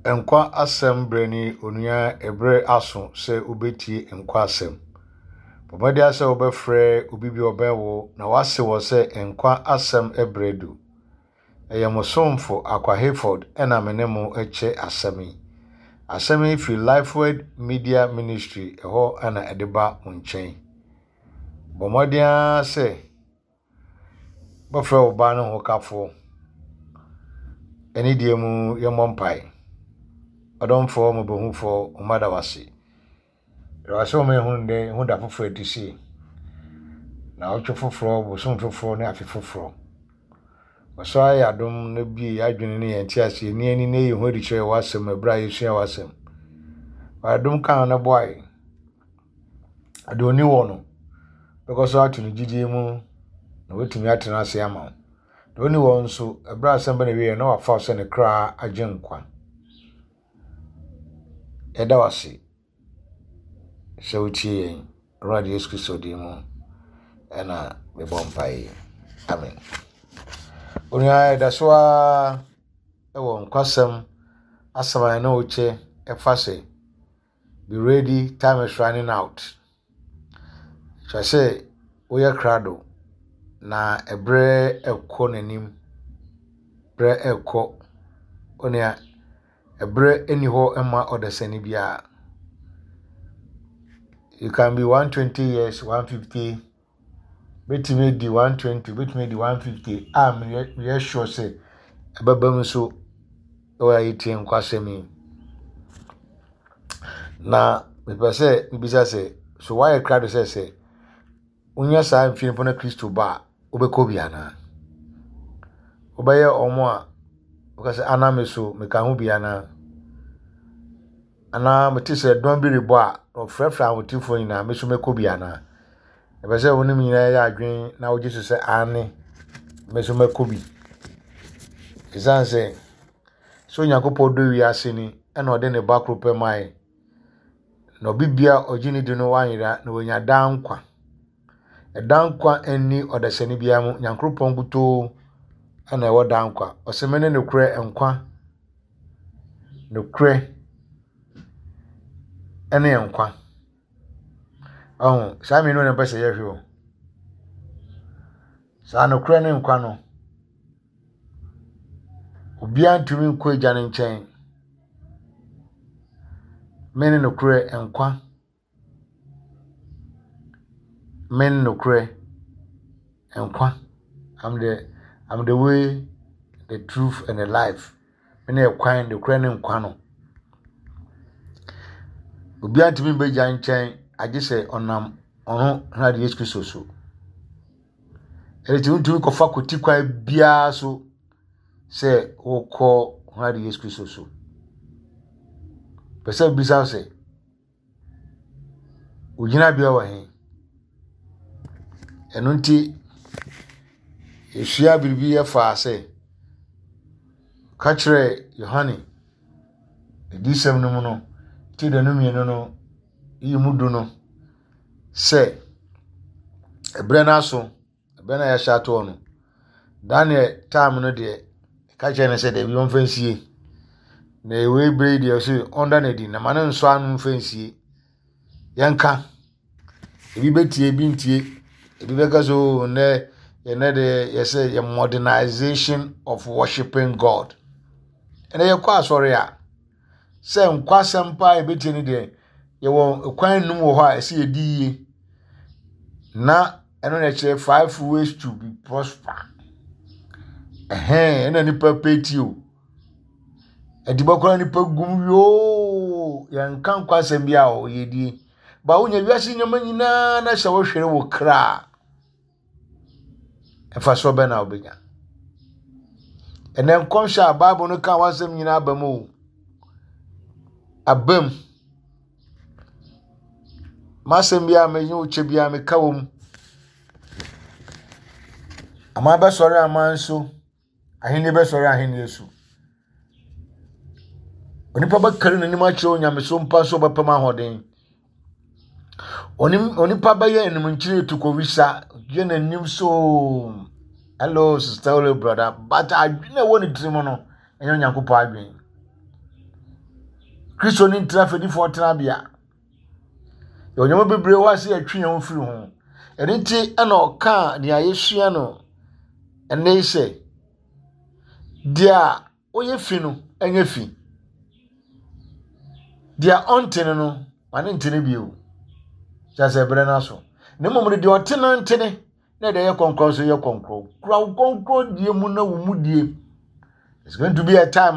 Enkwa asem breni onua ebre aso se ubeti enkwa asem. Pomadi ase obefre obibi obewo na wase wo se enkwa asem ebredu. Eyamosomfo Akwa Hayford ena menemo eche asemi. Asemi fi Lifeword Media Ministry eho ana edeba unchen. Pomadi ase bofre oba no hokafo. Eni diemu yemompai. Adonfo mbohufo umada wasi. Raso me hunde hunda foforo disi. Na ocho foforo bosom foforo ne afi foforo. Waso ayi adom na bi adwene ne yentiase ni ani ne yehu adi kire wasem abra yesua wasem. Adom kan na boy. Adoni wono. Because atu ne gidie mu na wetumi atena ase ama. Doni won so abra asem ba ne we na wafa so ne kra agenkwa. Eda wasi. Shauti yen Radio Yesu dimo ena me bompai. Amen. Onya da soa ewo nkwasem asama na oche efase. Be ready, time is running out. So I say oya krado na ebre ekọ nanim. Bre ekọ onya ebre eni ho ema odesani bia. You can be 120 years, 150. Bet me di 120, bet me di 150. Me sure say ababam so oya yiti nkwasemi. Na me pese mbisa say so why crowd say unya sa mfini pona Kristo ba obekọ bia na. Obaye omo a okase aname so me ka hu bia na. Ana metise don bi rebo a ofrefra wotifo nyina me so mekọ bia na. Ebe se wonim nyina ya adwen na wo Jesus se ane me so mekọ bi. Izan se so Nyankopɔn do wi ase ni ena ode ne bakro pe mai. No bibia ogini di no wanyira na wonya dankwa. Dankwa eni odesani bia mu Nyankopɔn guto ana ewo dankwa. Osemene ne kure enkwa. Ne kure ene enkwa. Sami no ne pese ye hwe o. Sa no kure ne enkwa no. Obia ntumi nko agya ne nkyɛn. Men no kure enkwa. Men no kure enkwa. I'm the way, the truth and the life. Men e kwan the kure ne enkwa no. Obia ntumi be agya nkyɛn age sɛ onam ono na de Yesu Kristo so. Enti ntumi kofa koti kwa bia so sɛ wokɔ na de Yesu Kristo so. Pese bisa sɛ ugina bia wa he. Eno nti esua biribi ye fa sɛ ka kire Yohane edisem no mu no ti da no mienu no yimudu no sɛ ebre na so ebe na ya shato no Daniel time no de ka kire ne sɛ de bi on fansie na ewe bre de so under na di na ma ne nso anu fansie yanka ebi betie ebi ntie ebi beka so ne de say modernization of worshiping God. Ene ye kwa asori a se nkwasem pa ebetie ni de ye wo kwan num wo ho a ese ediye na eno na che 5 ways to be prosper. Ena ni papeti o edibokora ni pagum yo yanka nkwasem bia o yedie ba wonya wiase nyama nyina na hye wo hwere wo kra efa so be na obenya enen konsha Bible no kan wasem nyina abam abam masem bia menyu uche bia me kawom ama be sori amanso ahini be sori ahini Yesu onipa bakari na nima kire onyame so mpa so bepam ahoden onipa baye enum nkire to kowisa je na nim so. Hello sister, hello brother, but I didn't want to dream on. And Yankopɔn adwen. Kristo ni ntra fedifo tena bia yo nyoma bebre wa se atwe yan firi ho enti ana oka ni ayesua no ene ise dia oye fi no enye fi dia ontene no wane ntene bio jase bre na so ne momre dia otene ntene na de ye konkron so ye konkron kura konkron die mu na wo mu die. It's going to be a time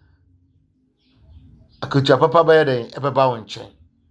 akucha papa ba yede e papa won che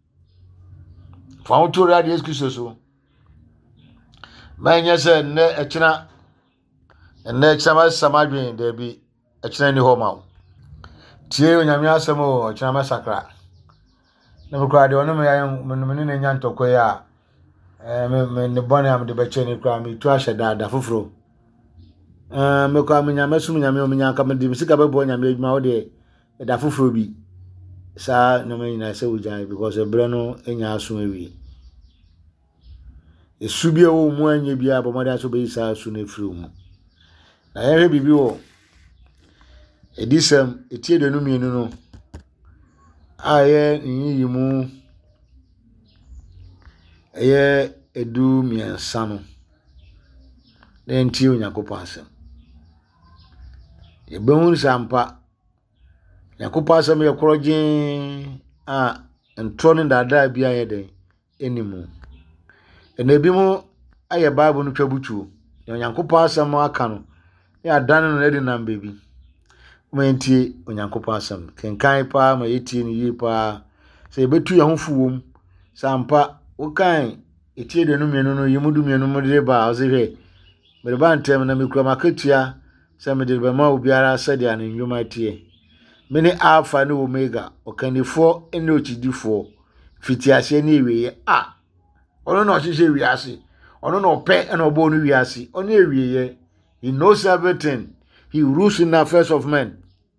fa to radio excuse so ma nya se ne ekina enne ekina samadwen de bi ekina ni ho ma tie onyame asem o ekina masakra na mukra de ono me yan me ne nya ntoko ya me ne bone am de be che ni kra me tu ahye dada foforo me kwa me nya mesum nya me o me nya ka me de sika be bo nya me adwuma wo de da foforo bi sa no me nyina se wujan because ebre no enya aso awie esu bia wo mu anya bia bomoda so be isa aso na firi mu na ye bibi wo edisem etie de no mienu no aye nyi mu eye edu miensa no na enti Onyankopon asem ye behun sampa Onyankopon asem ye korogin ntro ne dada bia ye den enimu ene bi mu aye Bible no twabutuo Onyankopon asem aka no ya dan no na di nam bebi menti Onyankopon asem kenkan pa ma yeti ni yi pa se betu ye ho fuwom sampa wokan etie de no mienu no yemudu mienu mo de ba o se hwe me ba ntem na me kura makatua se me de ba ma obiara sade an nwuma tie me ni alpha ni omega okanifo ene ochidifo fitiase ni ewiye ono no hihye wiase ono no pe ene obo no wiase ono ewiye he knows everything he rules in the affairs of men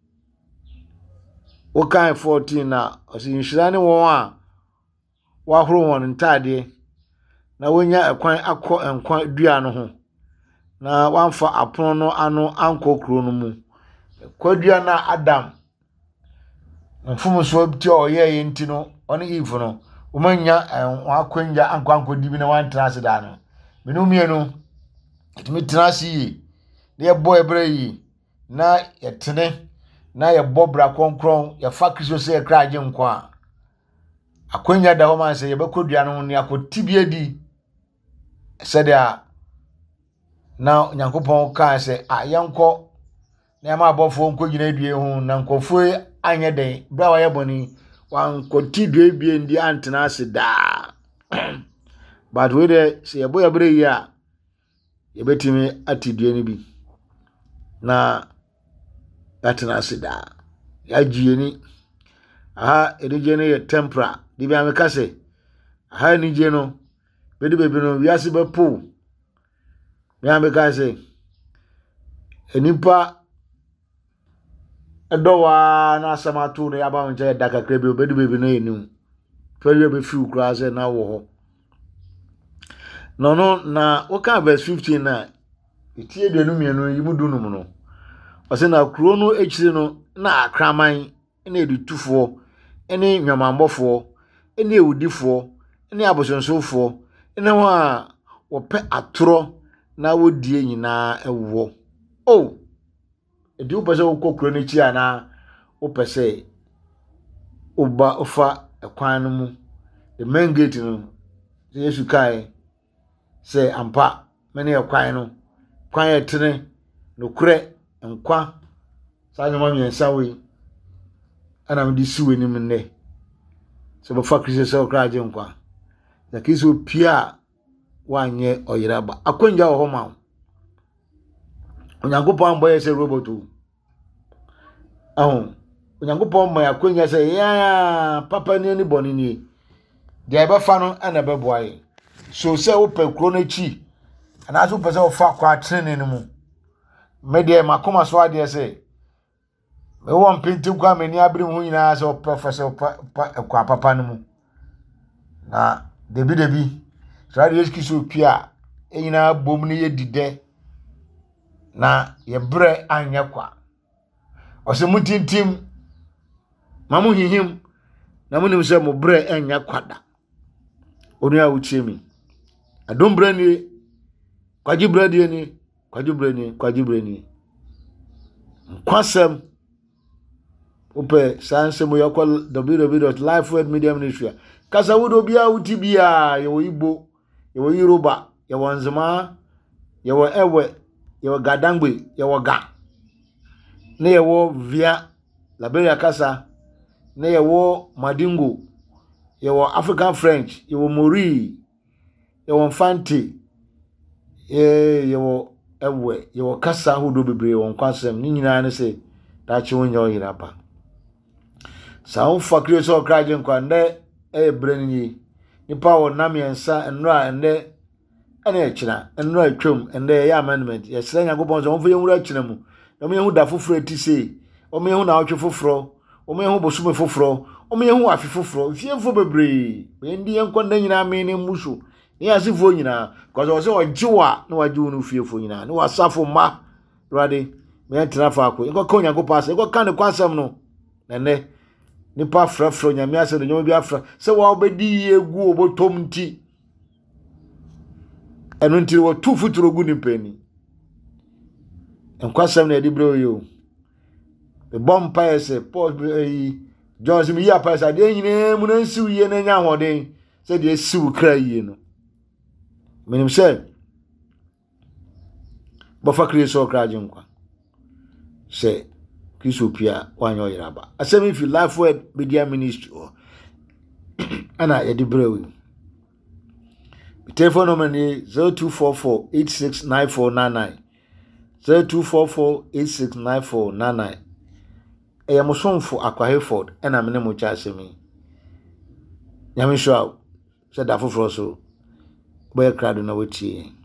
wokan 14 na osi nhirane won wa horo won ntade na wonya ekwan akọ enkwan dua no ho na wanfa apono no ano ankokro no mu kwadua na Adam mfumu so bi oye yenti no ono Eve no omanya wakwanja ankwankodi bi na wan trans da no menu mienu etimi trans yi na ye boy ebre yi na yetene na ye bobra konkron ye fa Kristo se ye kra age nkwa akwanya da ho man se ye bekodua no ne akotibie di said now Nyankopon kan se ayenko na ma abofo nko gina due hu na nkofo anye den bra wa ye boni wan koti due bie ndi antena ase da but we dey se yebo ye bre yi a ye betimi atidue ni bi na atena ase da ya jie ni edije ne ye tempera di bi ameka se ni je no bedi bebi no wiase bepo me ameka se enipa edowa na asamatu ne aba nje daka krebi bedi bebi no enu fere be fiu kra se na wo ho no na oka verse 15 na etie de no mienu yimudu no no ose na kro no echire no na akraman na edutufo ene nwamambofo ene ewudifo ene abosonsofo ene wa wope atoro na wodie nyina ewo edi upese ukokro ne chi ana upese uba ofa ekwan no mu the main gate no Yesu kai se ampa mene ekwan no kwan etene no kure nkwa sa nyoma miensa we ana mdi siwe ni mne so ba fa Kristo se okra age nkwa na kiso pia wanye oyiraba akwanja ho ma Onyankopon boye se robotu Onyankopon ma akwanja se ya papa ni boni ni de aba fa no ana beboaye so se wo pe kro na chi ana so pe se wo fa kwa trene ni mu me de makoma so ade se me won pinti kwa me ni abiri hu nyina se professor kwa papa ni mu na debi so Yesu Kristo pia enyina bom ne ye dide na ye bre anye kwa ose mutintim mamu hihim na munim se mo bre enya kwada onu a wuchie mi adom bre ni kwaji bre die ni kwaji bre ni kwasem ope sanse mo yakol www.lifewordmediaministry kasa wodo bia wuti bia yo Igbo yo Yoruba yo Nzema yo Ewe yo Gadangbe yo Ga ne yo via Liberia kasa ne yo Madingo yo African French yo Mori yo Mfanti yo Ewe yo kasa hodo bebre won kwasem ni nyina ne se da chi wonya oyirapa Sao fakri so kraje nkwa nde breni ni power na miensa enra ende ene echira enra atwam ende ya amendment ye sira nyagopon so mfo yewura echira mu omo yehu da foforo etise omo yehu na awtwe foforo omo yehu bosume foforo omo yehu afi foforo fiemfo bebre ndi yenkwa nda nyina me ne musu ni asifo nyina cause o se ojiwa na wajiwu no fiefo nyina ni wasafo ma rade me entra fa ko enko ka nyagopon ase enko ka ne kwasam no nene nipa frafro nyame ase no nyomo bi afra se wa obedi egu obotom nti enu nti wo tu futuro gu nipani enkwasam na edi bro yo be bom pa ese Paul Johnson mi ya pa ese de nyine mu na nsiw ye na nya hoden se de siw kra ye no menim se bo fa kriso kra jinkwa se Kisopia wanyo yiraba asemi fi Lifeword Media Ministry ana yedi brewe telephone number ni 0244869499 0244869499 musonfo Akwa Hayford ena mene mo cha asemi nyame sho se da foforo so boye krado na wetie